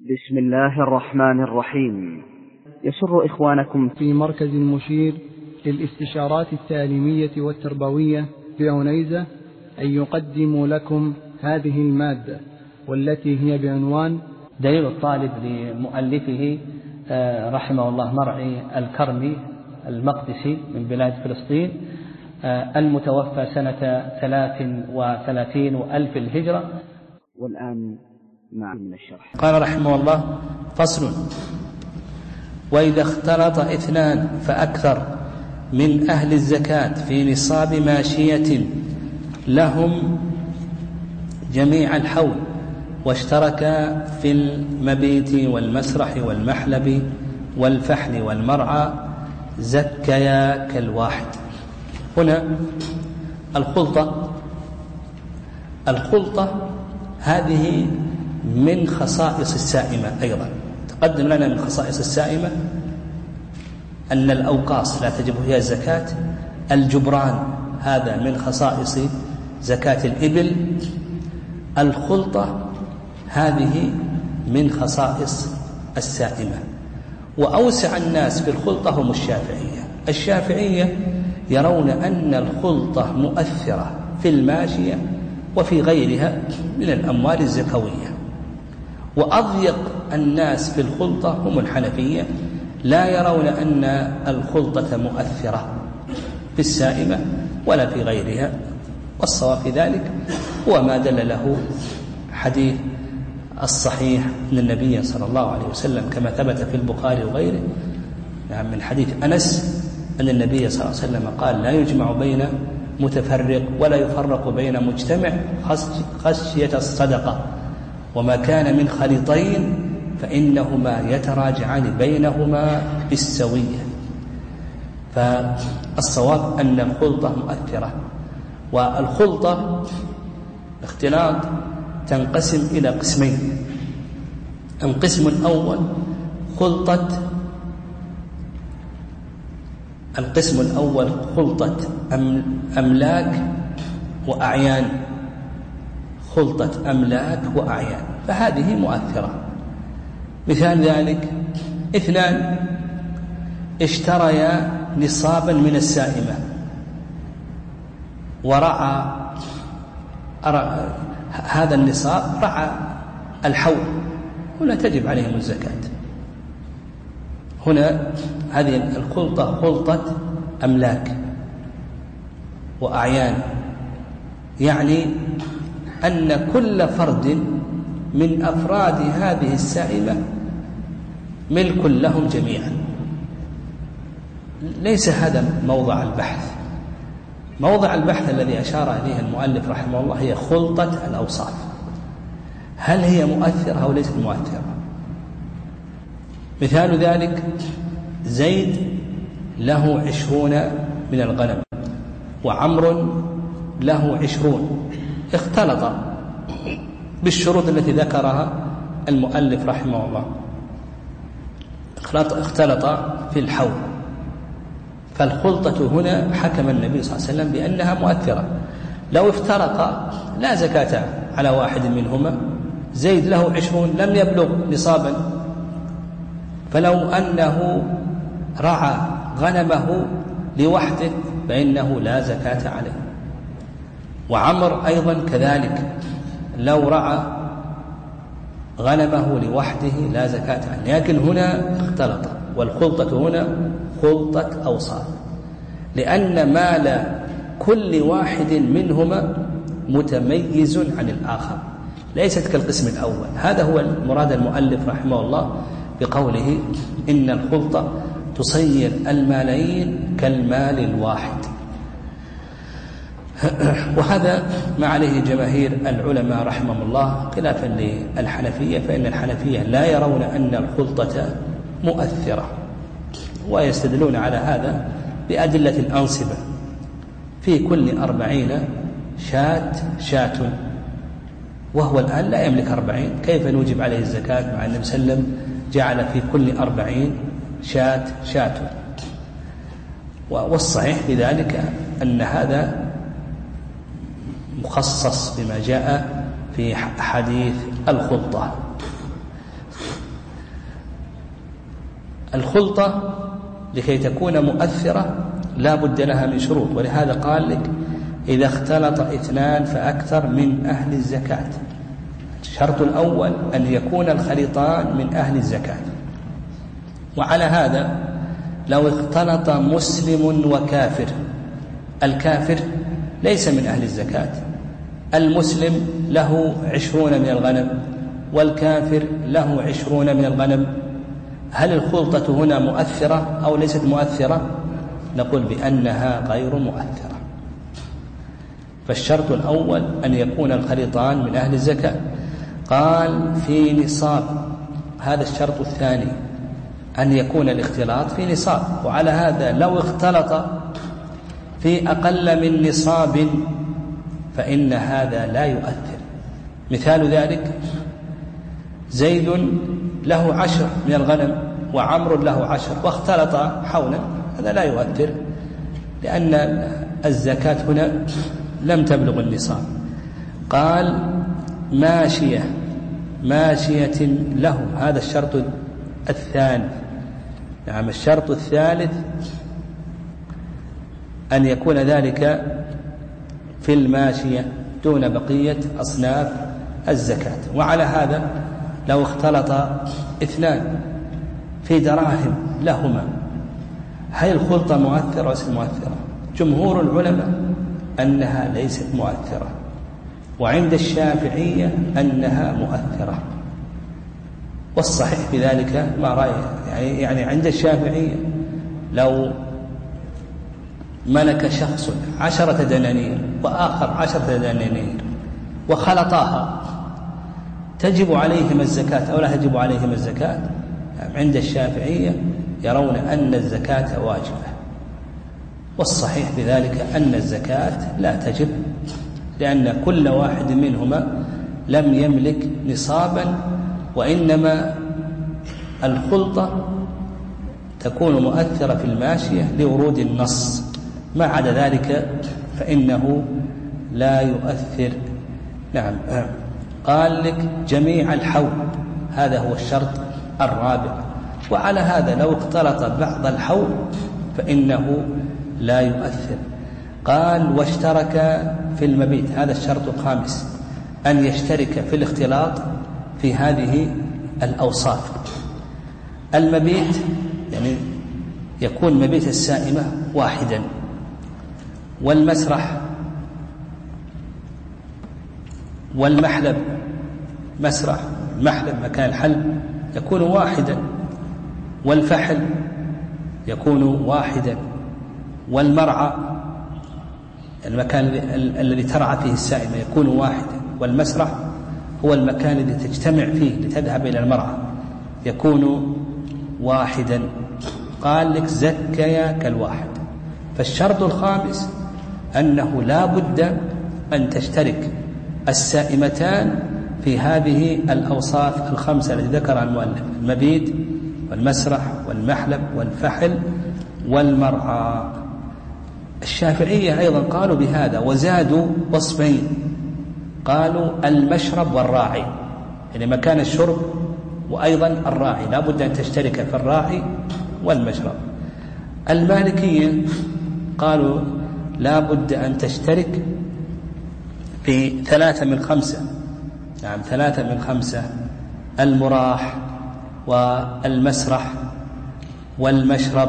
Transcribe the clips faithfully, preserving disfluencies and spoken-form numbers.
بسم الله الرحمن الرحيم. يسر إخوانكم في مركز المشير للاستشارات التعليمية والتربوية بعنيزة أن يقدموا لكم هذه المادة، والتي هي بعنوان دليل الطالب لمؤلفه رحمه الله مرعي الكرمي المقدسي من بلاد فلسطين، المتوفى سنة ثلاث وثلاثين وألف الهجرة. والآن مع من الشرح. قال رحمه الله: فصل: وإذا اختلط اثنان فأكثر من أهل الزكاة في نصاب ماشية لهم جميع الحول، واشتركا في المبيت والمسرح والمحلب والفحل والمرعى، زكيا كالواحد. هنا الخلطة الخلطة هذه من خصائص السائمة أيضا. تقدم لنا من خصائص السائمة أن الأوقاص لا تجب فيها الزكاة. الجبران هذا من خصائص زكاة الإبل. الخلطة هذه من خصائص السائمة. وأوسع الناس في الخلطة هم الشافعية. الشافعية يرون أن الخلطة مؤثرة في الماشية وفي غيرها من الأموال الزكوية. وأضيق الناس في الخلطة هم الحنفية، لا يرون أن الخلطة مؤثرة في السائمة ولا في غيرها. والصواب في ذلك هو ما دل له حديث الصحيح من النبي صلى الله عليه وسلم كما ثبت في البخاري وغيره، يعني من حديث أنس أن النبي صلى الله عليه وسلم قال: لا يجمع بين متفرق ولا يفرق بين مجتمع خشية الصدقة، وما كان من خليطين فإنهما يتراجعان بينهما بالسوية. فالصواب أن الخلطة مؤثرة. والخلطة اختلاط تنقسم إلى قسمين. القسم الأول خلطة القسم الأول خلطة أملاك وأعيان خلطة أملاك وأعيان، فهذه مؤثرة. مثال ذلك: اثنان اشتريا نصابا من السائمة ورعى هذا النصاب رعى الحول، هنا تجب عليهم الزكاة. هنا هذه الخلطة خلطة أملاك وأعيان، يعني أن كل فرد من أفراد هذه السائمة ملك لهم جميعا. ليس هذا موضع البحث. موضع البحث الذي أشار إليه المؤلف رحمه الله هي خلطة الأوصاف. هل هي مؤثرة أو ليست مؤثرة؟ مثال ذلك: زيد له عشرون من الغنم وعمر له عشرون، اختلط بالشروط التي ذكرها المؤلف رحمه الله، اختلط في الحول. فالخلطة هنا حكم النبي صلى الله عليه وسلم بأنها مؤثرة. لو افترقا لا زكاة على واحد منهما. زيد له عشرون لم يبلغ نصابا، فلو أنه رعى غنمه لوحده فإنه لا زكاة عليه. وعمر أيضا كذلك، لو رعى غنمه لوحده لا زكاة عليه. لكن هنا اختلط، والخلطة هنا خلطة أوصاف، لأن مال كل واحد منهما متميز عن الآخر، ليست كالقسم الأول. هذا هو المراد المؤلف رحمه الله بقوله إن الخلطة تصير المالين كالمال الواحد. وهذا ما عليه جماهير العلماء رحمهم الله، خلافا للحنفية، فإن الحنفية لا يرون أن الخلطة مؤثرة، ويستدلون على هذا بأدلة الأنصبة: في كل أربعين شاة شاة، وهو الآن لا يملك أربعين، كيف نوجب عليه الزكاة مع النبي صلى الله عليه وسلم جعل في كل أربعين شاة شاة؟ والصحيح في ذلك أن هذا مخصص بما جاء في حديث الخلطة. الخلطة لكي تكون مؤثرة لا بد لها من شروط، ولهذا قال لك إذا اختلط اثنان فأكثر من أهل الزكاة. الشرط الأول أن يكون الخليطان من أهل الزكاة. وعلى هذا لو اختلط مسلم وكافر، الكافر ليس من أهل الزكاة، المسلم له عشرون من الغنم والكافر له عشرون من الغنم، هل الخلطة هنا مؤثرة أو ليست مؤثرة؟ نقول بأنها غير مؤثرة. فالشرط الأول أن يكون الخليطان من أهل الزكاة. قال في نصاب، هذا الشرط الثاني أن يكون الاختلاط في نصاب. وعلى هذا لو اختلط في أقل من نصاب فإن هذا لا يؤثر. مثال ذلك زيد له عشر من الغنم وعمر له عشر واختلط حولا، هذا لا يؤثر لأن الزكاة هنا لم تبلغ النصاب. قال ماشية، ماشية له، هذا الشرط الثاني. نعم الشرط الثالث أن يكون ذلك في الماشية دون بقية أصناف الزكاة. وعلى هذا لو اختلط اثنان في دراهم لهما، هل الخلطة مؤثرة أو ليست مؤثرة؟ جمهور العلماء أنها ليست مؤثرة، وعند الشافعية أنها مؤثرة. والصحيح في ذلك ما رأيه، يعني, يعني عند الشافعية لو ملك شخص عشرة دنانير وآخر عشرة دنانير وخلطاها، تجب عليهم الزكاة أو لا تجب عليهم الزكاة؟ عند الشافعية يرون أن الزكاة واجبة، والصحيح بذلك أن الزكاة لا تجب، لأن كل واحد منهما لم يملك نصابا، وإنما الخلطة تكون مؤثرة في الماشية لورود النص، ما عدا ذلك فإنه لا يؤثر. نعم. قال لك جميع الحول، هذا هو الشرط الرابع. وعلى هذا لو اختلط بعض الحول فإنه لا يؤثر. قال واشترك في المبيت، هذا الشرط الخامس، أن يشترك في الاختلاط في هذه الأوصاف. المبيت يعني يكون مبيت السائمة واحدا، والمسرح والمحلب، مسرح المحلب مكان الحلب يكون واحدا، والفحل يكون واحدا، والمرعى المكان الذي ترعى فيه السائمة يكون واحدا، والمسرح هو المكان الذي تجتمع فيه لتذهب إلى المرعى يكون واحدا. قال لك زكيا كالواحد. فالشرط الخامس أنه لا بد أن تشترك السائمتان في هذه الأوصاف الخمسة التي ذكرها المؤلف: المبيت والمسرح والمحلب والفحل والمرعى. الشافعية أيضا قالوا بهذا وزادوا وصفين، قالوا المشرب والراعي، يعني مكان الشرب وأيضا الراعي، لا بد أن تشترك في الراعي والمشرب. المالكية قالوا لا بد أن تشترك في ثلاثة من خمسة، نعم ثلاثة من خمسة: المراح والمسرح والمشرب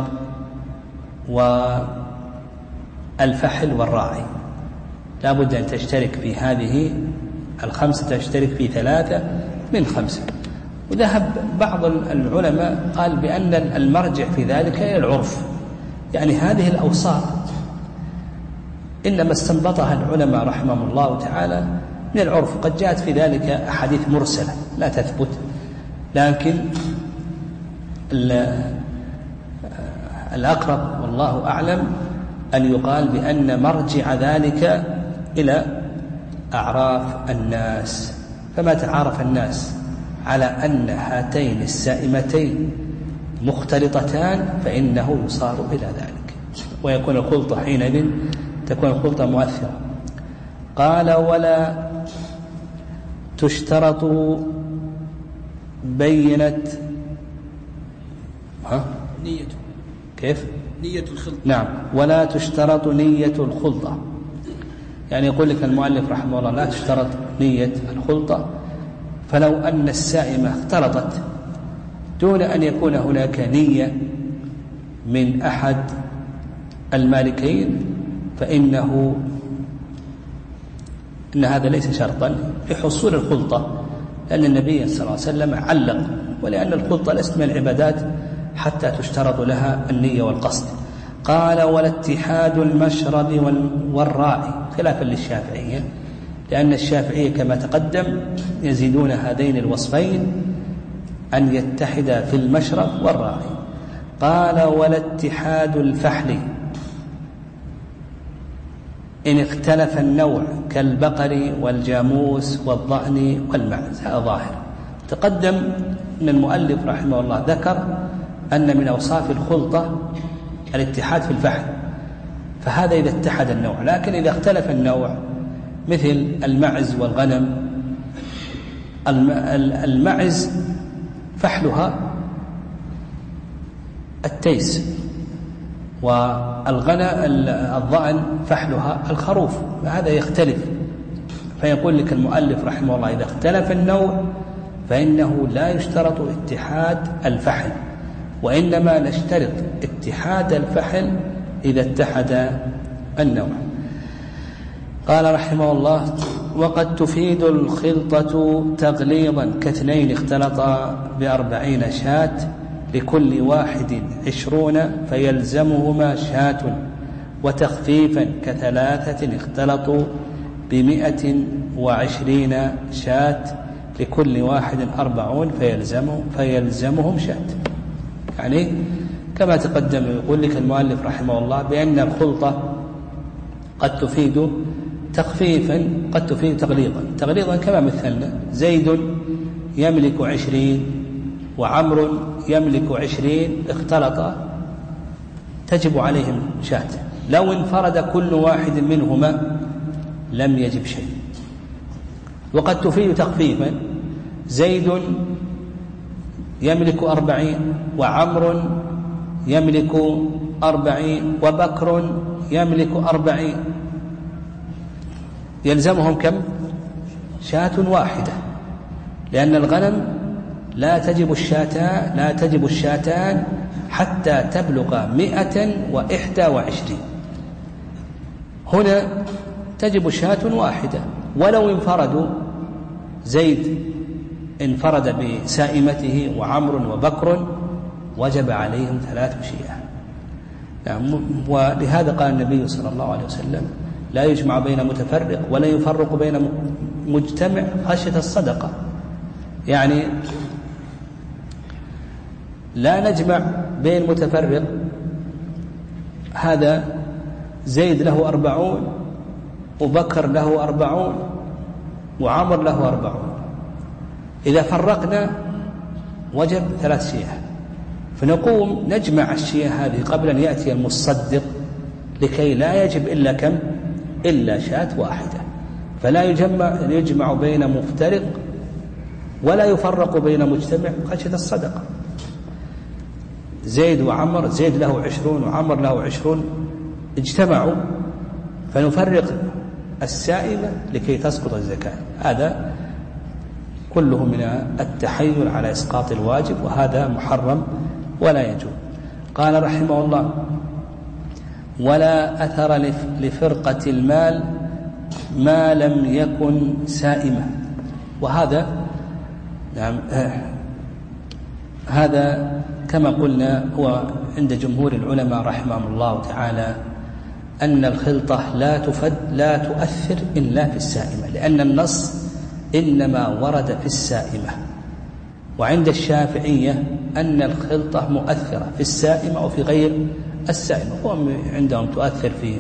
والفحل والراعي، لا بد أن تشترك في هذه الخمسة، تشترك في ثلاثة من خمسة. وذهب بعض العلماء قال بأن المرجع في ذلك هي العرف، يعني هذه الأوصاف إنما استنبطها العلماء رحمهم الله تعالى من العرف، قد جاءت في ذلك أحاديث مرسلة لا تثبت، لكن الأقرب والله أعلم أن يقال بأن مرجع ذلك إلى أعراف الناس، فما تعارف الناس على أن هاتين السائمتين مختلطتان فإنه يصار إلى ذلك، ويكون الخلطة حينئذ تكون الخلطة مؤثرة. قال ولا تشترط بينة ها نيته. كيف؟ نية الخلطة. نعم. ولا تشترط نية الخلطة، يعني يقول لك المؤلف رحمه الله لا تشترط نية الخلطة. فلو أن السائمة اختلطت دون أن يكون هناك نية من أحد المالكين فإنه إن هذا ليس شرطا لحصول الخلطة، لأن النبي صلى الله عليه وسلم علق، ولأن الخلطة ليست من العبادات حتى تشترط لها النية والقصد. قال ولا اتحاد المشرب والراعي، خلافا للشافعية، لأن الشافعية كما تقدم يزيدون هذين الوصفين أن يتحد في المشرب والراعي. قال ولا اتحاد الفحل إن اختلف النوع كالبقر والجاموس والضأن والمعز. هذا ظاهر. تقدم أن المؤلف رحمه الله ذكر أن من أوصاف الخلطة الاتحاد في الفحل، فهذا إذا اتحد النوع. لكن إذا اختلف النوع مثل المعز والغنم، المعز فحلها التيس، والغنم الضأن فحلها الخروف، فهذا يختلف. فيقول لك المؤلف رحمه الله إذا اختلف النوع فإنه لا يشترط اتحاد الفحل، وإنما نشترط اتحاد الفحل إذا اتحد النوع. قال رحمه الله وقد تفيد الخلطة تغليظا كاثنين اختلطا بأربعين شاة لكل واحد عشرون فيلزمهما شاة، وتخفيفا كثلاثة اختلطوا بمئة وعشرين شاة لكل واحد أربعون فيلزمهم, فيلزمهم شاة. يعني كما تقدم يقول لك المؤلف رحمه الله بأن الخلطة قد تفيد تخفيفا قد تفيد تغليظا. تغليظا كما مثلنا زيد يملك عشرين وعمر يملك عشرين اختلطا تجب عليهم شاة، لو انفرد كل واحد منهما لم يجب شيء. وقد تفيد تخفيفا زيد يملك أربعين وعمر يملك أربعين وبكر يملك أربعين، يلزمهم كم؟ شاة واحدة، لأن الغنم لا تجب الشاتان لا تجب الشاتان حتى تبلغ مئة وإحدى وعشرين. هنا تجب شاة واحدة، ولو انفردوا زيد انفرد بسائمته وعمر وبكر وجب عليهم ثلاث شياه. ولهذا قال النبي صلى الله عليه وسلم لا يجمع بين متفرق ولا يفرق بين مجتمع خشية الصدقة، يعني لا نجمع بين متفرق، هذا زيد له أربعون وبكر له أربعون وعمر له أربعون، إذا فرقنا وجب ثلاث شياه، فنقوم نجمع الشياه هذه قبل أن يأتي المصدق لكي لا يجب إلا كم؟ إلا شاة واحدة. فلا يجمع, يجمع بين مفترق ولا يفرق بين مجتمع خشية الصدقة. زيد وعمر، زيد له عشرون وعمر له عشرون اجتمعوا، فنفرق السائمة لكي تسقط الزكاة. هذا كله من التحيل على إسقاط الواجب، وهذا محرم ولا يجوز. قال رحمه الله ولا أثر لفرقة المال ما لم يكن سائمة. وهذا نعم هذا كما قلنا هو عند جمهور العلماء رحمهم الله تعالى أن الخلطة لا تفد لا تؤثر إلا في السائمة، لأن النص إنما ورد في السائمة. وعند الشافعية أن الخلطة مؤثرة في السائمة وفي غير السائمة، وهم عندهم تؤثر في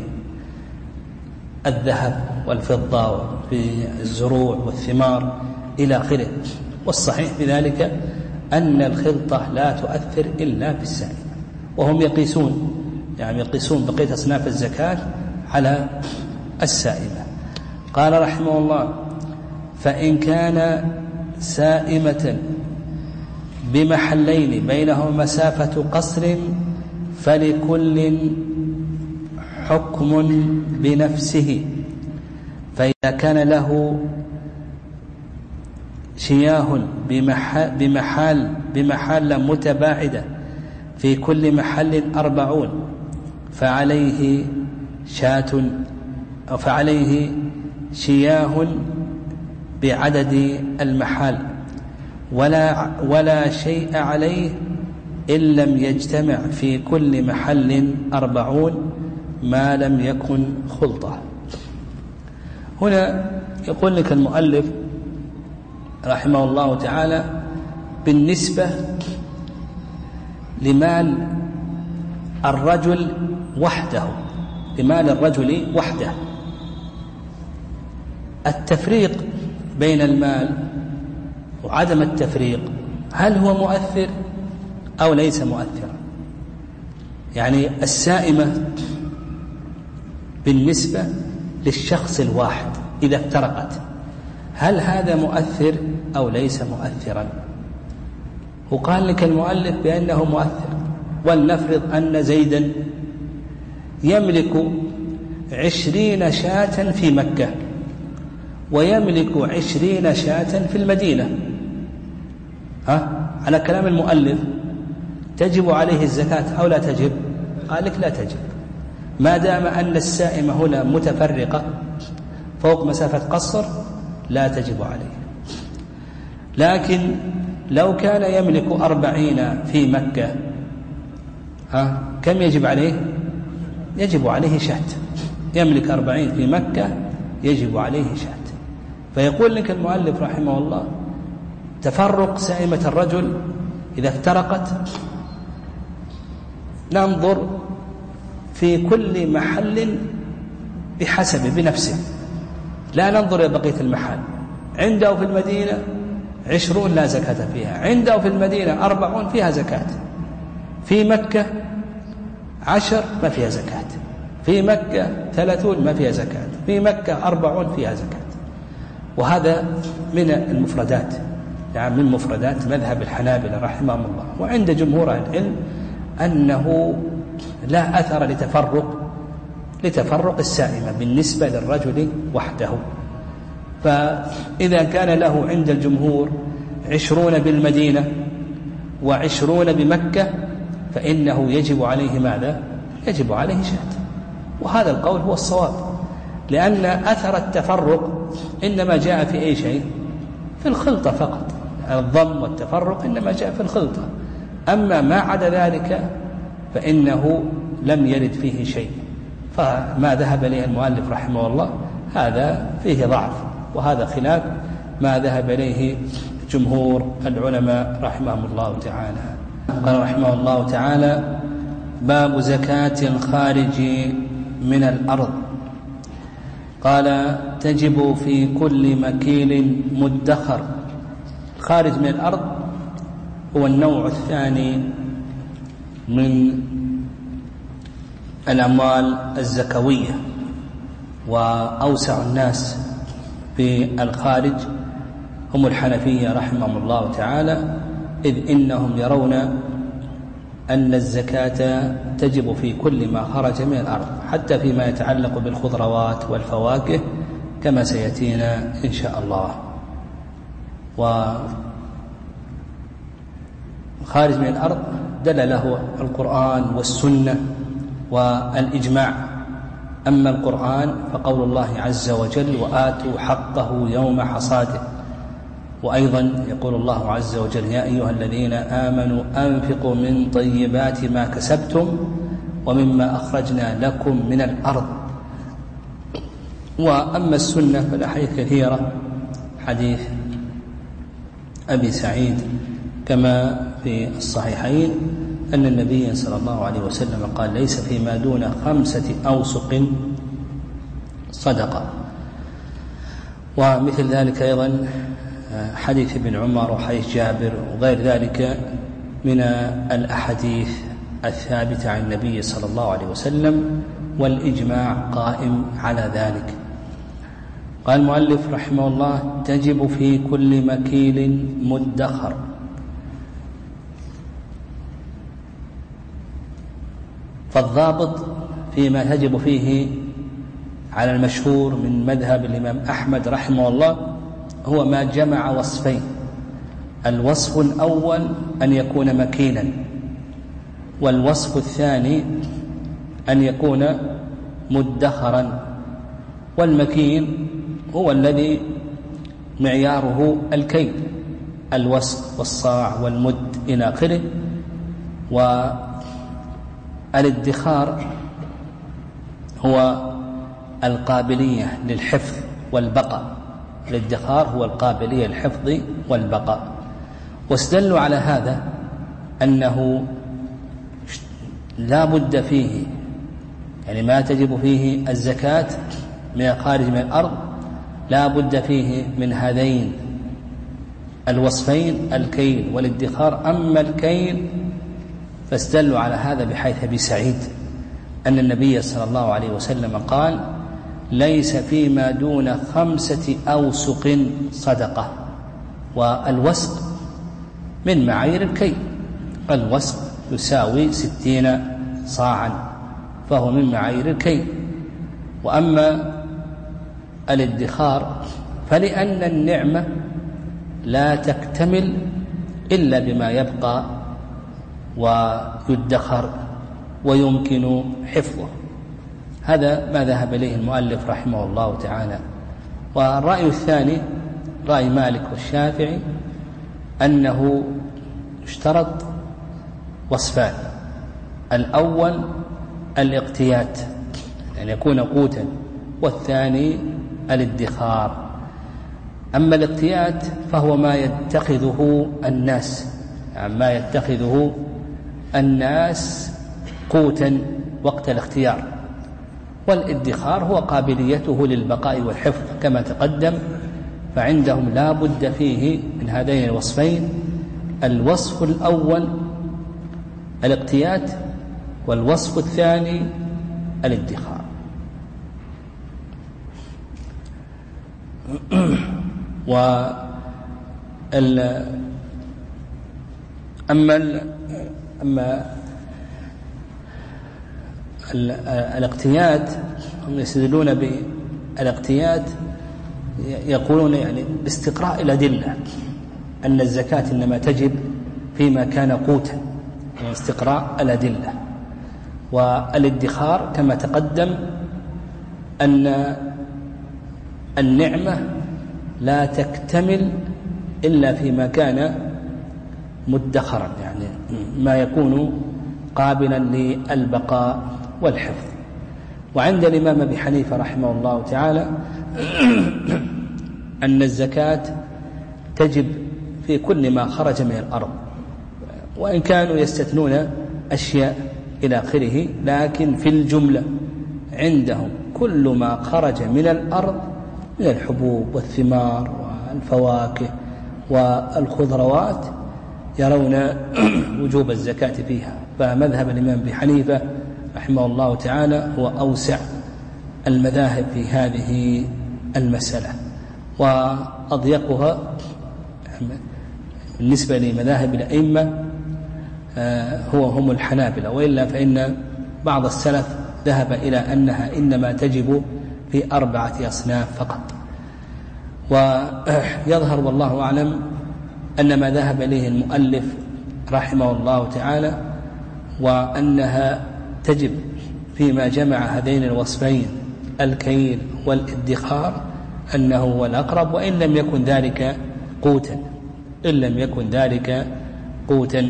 الذهب والفضة وفي الزروع والثمار إلى آخره. والصحيح في ذلك أن الخلطة لا تؤثر إلا في السائمة، وهم يقيسون يعني يقيسون بقية أصناف الزكاة على السائمة. قال رحمه الله فإن كان سائمة بمحلين بينهما مسافة قصر فلكل حكم بنفسه. فإذا كان له شياه بمحال بمحال متباعدة في كل محل أربعون فعليه شاة أو فعليه شياه بعدد المحال، ولا ولا شيء عليه إن لم يجتمع في كل محل أربعون ما لم يكن خلطة. هنا يقول لك المؤلف رحمه الله تعالى بالنسبة لمال الرجل وحده، لمال الرجل وحده، التفريق بين المال وعدم التفريق هل هو مؤثر أو ليس مؤثرا؟ يعني السائمة بالنسبة للشخص الواحد إذا افترقت هل هذا مؤثر أو ليس مؤثرا؟ وقال لك المؤلف بأنه مؤثر. ولنفرض أن زيدا يملك عشرين شاة في مكة ويملك عشرين شاة في المدينة، ها؟ على كلام المؤلف تجب عليه الزكاة أو لا تجب؟ قال لك لا تجب، ما دام أن السائمة هنا متفرقة فوق مسافة قصر لا تجب عليه. لكن لو كان يملك أربعين في مكة، ها؟ كم يجب عليه؟ يجب عليه شاة. يملك أربعين في مكة يجب عليه شاة. فيقول لك المؤلف رحمه الله تفرق سائمة الرجل إذا افترقت ننظر في كل محل بحسب بنفسه، لا ننظر إلى بقية المحل. عنده في المدينة عشرون لا زكاة فيها، عنده في المدينة أربعون فيها زكاة، في مكة عشر ما فيها زكاة، في مكة ثلاثون ما فيها زكاة، في مكة أربعون فيها زكاة. وهذا من المفردات، يعني من مفردات مذهب الحنابلة رحمهم الله. وعند جمهور العلم أنه لا أثر لتفرق لتفرق السائمة بالنسبة للرجل وحده. فإذا كان له عند الجمهور عشرون بالمدينة وعشرون بمكة فإنه يجب عليه ماذا؟ يجب عليه شاة. وهذا القول هو الصواب، لأن أثر التفرق إنما جاء في أي شيء؟ في الخلطة فقط. الضم والتفرق إنما جاء في الخلطة، أما ما عدا ذلك فإنه لم يرد فيه شيء. فما ذهب إليه المؤلف رحمه الله هذا فيه ضعف، وهذا خلاف ما ذهب إليه جمهور العلماء رحمهم الله تعالى. قال رحمه الله تعالى باب زكاة الخارج من الأرض. قال تجب في كل مكيل مدخر. خارج من الأرض هو النوع الثاني من الأموال الزكوية، وأوسع الناس في الخارج هم الحنفية رحمهم الله تعالى، إذ إنهم يرون أن الزكاة تجب في كل ما خرج من الأرض، حتى فيما يتعلق بالخضروات والفواكه كما سيأتينا إن شاء الله. وخارج من الأرض دل له القرآن والسنة والإجماع. أما القرآن فقول الله عز وجل وآتوا حقه يوم حصاده، وأيضا يقول الله عز وجل يا أيها الذين آمنوا أنفقوا من طيبات ما كسبتم ومما أخرجنا لكم من الأرض. وأما السنة فالأحاديث كثيرة، حديث أبي سعيد كما في الصحيحين أن النبي صلى الله عليه وسلم قال ليس فيما دون خمسة أوسق صدقة. ومثل ذلك أيضا حديث ابن عمر وحديث جابر وغير ذلك من الأحاديث الثابتة عن النبي صلى الله عليه وسلم، والإجماع قائم على ذلك. قال المؤلف رحمه الله تجب في كل مكيل مدخر. فالضابط فيما تجب فيه على المشهور من مذهب الإمام أحمد رحمه الله هو ما جمع وصفين: الوصف الأول أن يكون مكينا، والوصف الثاني أن يكون مدخرا. والمكين هو الذي معياره الكيل، الوسق والصاع والمد إلى آخره. والادخار هو القابلية للحفظ والبقاء، الادخار هو القابلية للحفظ والبقاء. واستدلوا على هذا أنه لا بد فيه، يعني ما تجب فيه الزكاة من خارج من الأرض لا بد فيه من هذين الوصفين، الكيل والادخار. أما الكيل فاستدلوا على هذا بحيث أبي سعيد أن النبي صلى الله عليه وسلم قال: ليس فيما دون خمسة أوسق صدقة. والوسق من معايير الكيل، الوسق يساوي ستين صاعا، فهو من معايير الكيل. وأما الادخار فلأن النعمة لا تكتمل إلا بما يبقى ويدخر ويمكن حفظه. هذا ما ذهب إليه المؤلف رحمه الله تعالى. والرأي الثاني رأي مالك والشافعي أنه يشترط وصفان: الأول الاقتيات، أن يكون قوتا، والثاني الادخار. أما الاقتيات فهو ما يتخذه الناس، يعني ما يتخذه الناس قوتا وقت الاختيار. والادخار هو قابليته للبقاء والحفظ كما تقدم، فعندهم لا بد فيه من هذين الوصفين: الوصف الأول الاقتيات، والوصف الثاني الادخار. وال أما ال... أما ال... الاقتيات هم يستدلون بالاقتيات، يقولون يعني باستقراء الأدلة أن الزكاة إنما تجب فيما كان قوتا، يعني استقراء الأدلة. والادخار كما تقدم أن النعمة لا تكتمل إلا فيما كان مدخرا، يعني ما يكون قابلا للبقاء والحفظ. وعند الإمام أبي حنيفة رحمه الله تعالى أن الزكاة تجب في كل ما خرج من الأرض، وإن كانوا يستثنون أشياء إلى آخره، لكن في الجملة عندهم كل ما خرج من الأرض من الحبوب والثمار والفواكه والخضروات يرون وجوب الزكاة فيها. فمذهب الإمام أبي حنيفة رحمه الله تعالى هو أوسع المذاهب في هذه المسألة، وأضيقها بالنسبة لمذاهب الأئمة هو هم الحنابلة، وإلا فإن بعض السلف ذهب إلى أنها إنما تجب في أربعة أصناف فقط. ويظهر والله أعلم أن ما ذهب إليه المؤلف رحمه الله تعالى وأنها تجب فيما جمع هذين الوصفين الكيل والادخار أنه هو الأقرب، وإن لم يكن ذلك قوتا إن لم يكن ذلك قوتا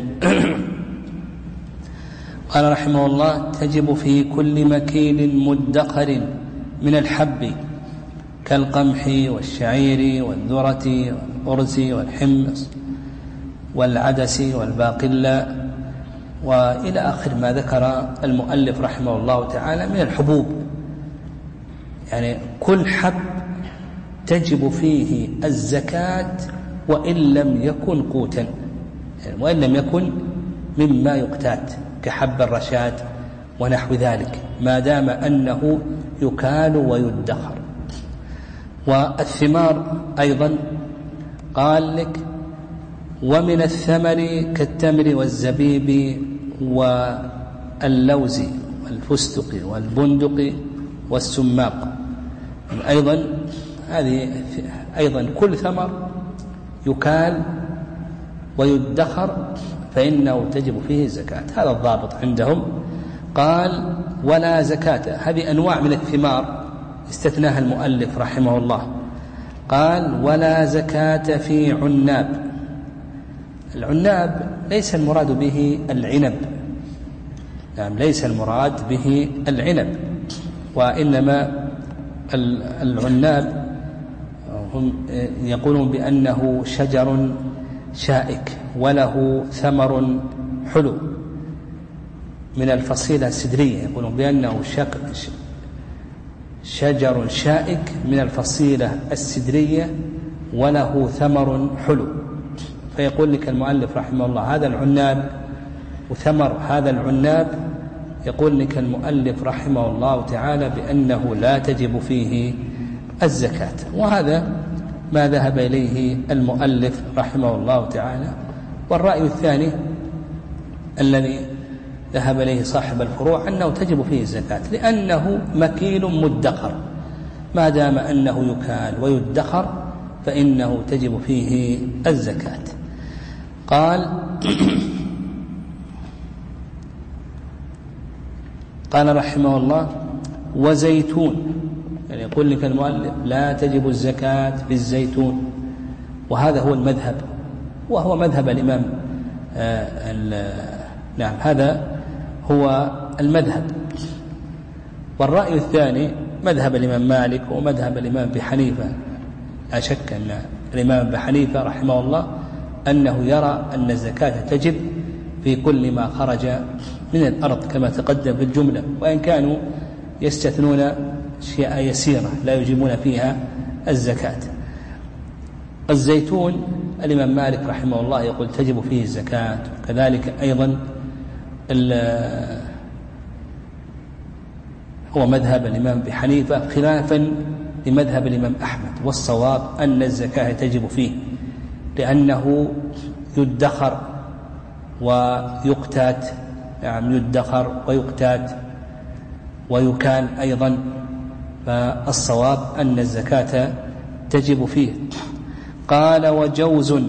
قال رحمه الله: تجب في كل مكين مدخر من الحب كالقمح والشعير والذرة والأرز والحمص والعدس والباقلة، وإلى آخر ما ذكر المؤلف رحمه الله تعالى من الحبوب. يعني كل حب تجب فيه الزكاة وإن لم يكن قوتا، يعني وإن لم يكن مما يقتات كحب الرشاد ونحو ذلك، ما دام أنه يكال ويدخر. والثمار أيضا قال لك: ومن الثمر كالتمر والزبيب واللوز والفستق والبندق والسماق. أيضا هذه أيضا كل ثمر يكال ويدخر فإنه تجب فيه الزكاة. هذا الضابط عندهم. قال ولا زكاة. هذه أنواع من الثمار استثناها المؤلف رحمه الله. قال ولا زكاة في عناب. العناب ليس المراد به العنب، يعني ليس المراد به العنب، وإنما العناب هم يقولون بأنه شجر شائك وله ثمر حلو من الفصيلة السدرية، يقولون بأنه شجر شائك من الفصيلة السدرية وله ثمر حلو. فيقول لك المؤلف رحمه الله هذا العناب وثمر هذا العناب، يقول لك المؤلف رحمه الله تعالى بأنه لا تجب فيه الزكاة. وهذا ما ذهب إليه المؤلف رحمه الله تعالى. والرأي الثاني الذي ذهب إليه صاحب الفروع أنه تجب فيه الزكاة، لأنه مكيل مدخر، ما دام أنه يكال ويدخر فإنه تجب فيه الزكاة. قال قال رحمه الله وزيتون، يعني يقول لك المؤلف لا تجب الزكاة في الزيتون، وهذا هو المذهب، وهو مذهب الإمام آه نعم هذا هو المذهب. والرأي الثاني مذهب الإمام مالك ومذهب الإمام أبي حنيفة. لا شك أن الإمام أبي حنيفة رحمه الله أنه يرى أن الزكاة تجب في كل ما خرج من الأرض كما تقدم في الجملة، وإن كانوا يستثنون أشياء يسيرة لا يجيبون فيها الزكاة. الزيتون الإمام مالك رحمه الله يقول تجب فيه الزكاة، وكذلك أيضا هو مذهب الإمام أبي حنيفة خلافا لمذهب الإمام أحمد. والصواب أن الزكاة تجب فيه لأنه يدخر ويقتات، يعني يدخر ويقتات ويكال أيضا، فالصواب أن الزكاة تجب فيه. قال وجوز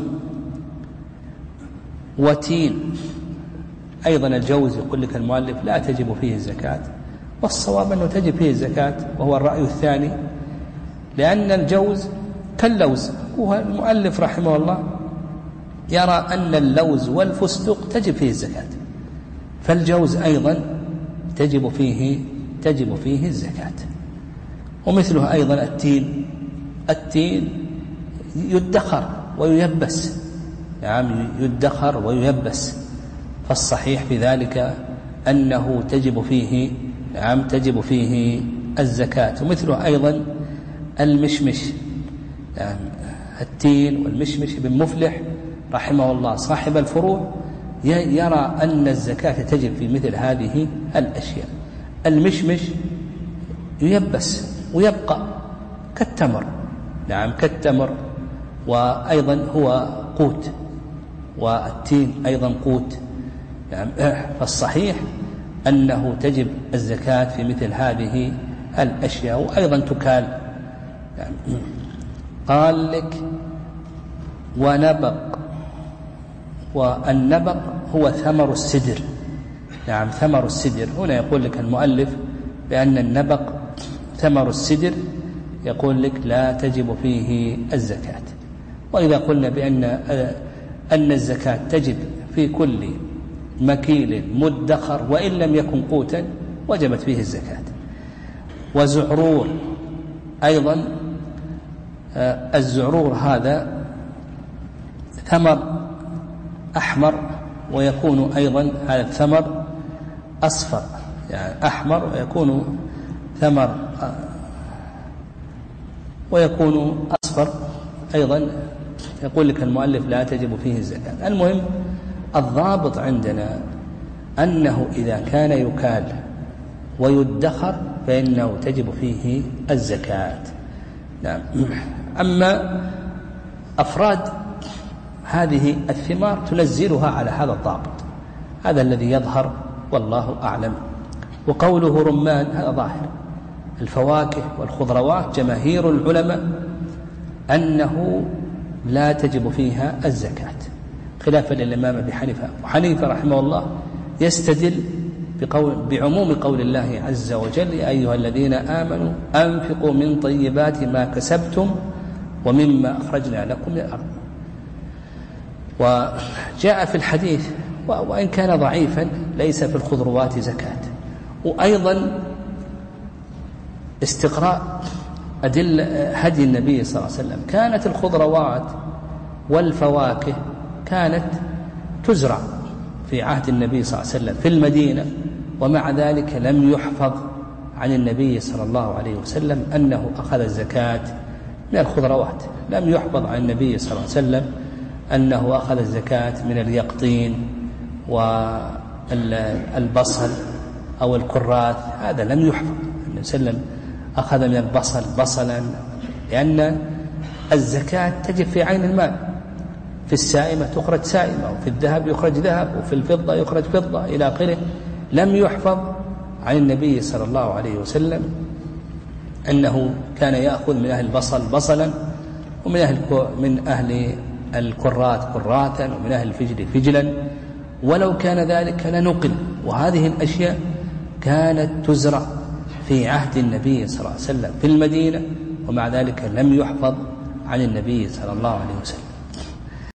وتين. أيضا الجوز يقول لك المؤلف لا تجب فيه الزكاة، والصواب أنه تجب فيه الزكاة، وهو الرأي الثاني، لأن الجوز كاللوز. والمؤلف رحمه الله يرى أن اللوز والفستق تجب فيه الزكاة، فالجوز أيضا تجب فيه تجب فيه الزكاة. ومثله أيضا التين. التين يدخر وييبس، يعني يدخر وييبس، فالصحيح في ذلك أنه تجب فيه نعم تجب فيه الزكاة. ومثله أيضا المشمش، يعني التين والمشمش. ابن مفلح رحمه الله صاحب الفروع يرى أن الزكاة تجب في مثل هذه الأشياء. المشمش ييبس ويبقى كالتمر، نعم كالتمر، وأيضا هو قوت، والتين أيضا قوت، نعم. فالصحيح أنه تجب الزكاة في مثل هذه الأشياء، وأيضا تكال، يعني. قال لك ونبق. والنبق هو ثمر السدر، نعم ثمر السدر. هنا يقول لك المؤلف بأن النبق ثمر السدر، يقول لك لا تجب فيه الزكاة. وإذا قلنا بأن أن الزكاة تجب في كل مكيل مدخر وإن لم يكن قوتا وجبت فيه الزكاة. وزعرور أيضا. الزعرور هذا ثمر أحمر، ويكون أيضا هذا الثمر أصفر، يعني أحمر، ويكون ثمر ويكون أصفر أيضا. يقول لك المؤلف لا تجب فيه الزكاة. المهم الضابط عندنا أنه إذا كان يكال ويدخر فإنه تجب فيه الزكاة، نعم. أما أفراد هذه الثمار تنزلها على هذا الضابط، هذا الذي يظهر والله أعلم. وقوله رمان هذا ظاهر. الفواكه والخضروات جماهير العلماء أنه لا تجب فيها الزكاة، خلافا للإمام أبي حنيفة. وحنيفة رحمه الله يستدل بقول بعموم قول الله عز وجل: يا أيها الذين آمنوا أنفقوا من طيبات ما كسبتم ومما أخرجنا لكم من الأرض. وجاء في الحديث وإن كان ضعيفا ليس في الخضروات زكاة. وأيضا استقراء أدل هدي النبي صلى الله عليه وسلم، كانت الخضروات والفواكه كانت تزرع في عهد النبي صلى الله عليه وسلم في المدينة، ومع ذلك لم يحفظ عن النبي صلى الله عليه وسلم أنه أخذ الزكاة من الخضروات. لم يحفظ عن النبي صلى الله عليه وسلم أنه أخذ الزكاة من اليقطين والبصل أو الكراث، هذا لم يحفظ. النبي صلى الله عليه وسلم أخذ من البصل بصلا، لأن الزكاة تجب في عين المال. في السائمة تخرج سائمة، وفي الذهب يخرج ذهب، وفي الفضة يخرج فضة إلى آخره. لم يحفظ عن النبي صلى الله عليه وسلم أنه كان يأخذ من أهل البصل بصلا، ومن أهل من أهل الكراث كراثا، ومن أهل الفجل فجلا. ولو كان ذلك لنقل. وهذه الأشياء كانت تزرع في عهد النبي صلى الله عليه وسلم في المدينة، ومع ذلك لم يحفظ عن النبي صلى الله عليه وسلم.